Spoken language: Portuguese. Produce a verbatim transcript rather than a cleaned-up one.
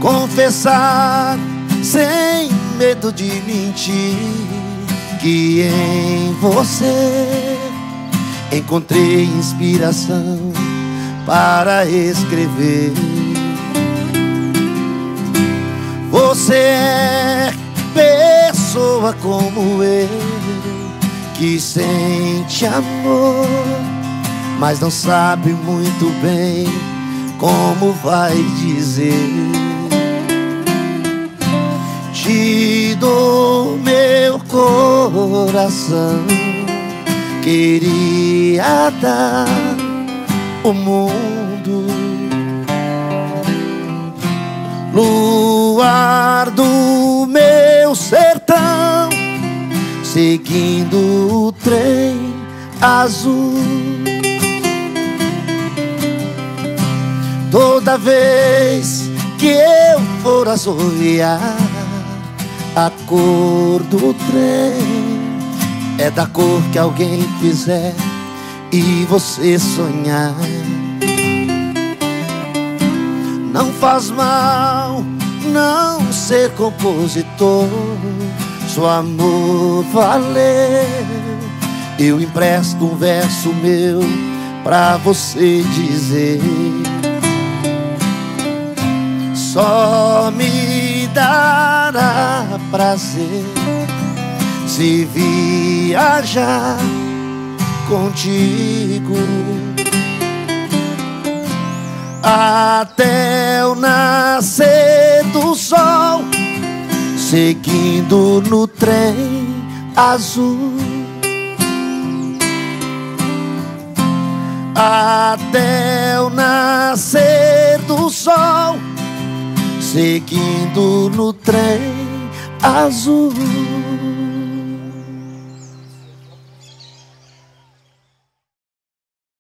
confessar sem medo de mentir que em você encontrei inspiração para escrever. Você é pessoa como eu, que sente amor, mas não sabe muito bem como vai dizer. Te dou meu coração, queria dar o mundo. Luar do meu sertão, seguindo o trem azul. Toda vez que eu for assoviar, a cor do trem é da cor que alguém fizer e você sonhar. Não faz mal não ser compositor, se o amor valer, eu empresto um verso meu pra você dizer. Só me dará prazer se viajar contigo até o nascer do sol, seguindo no trem azul. Até o nascer do sol, seguindo no trem azul.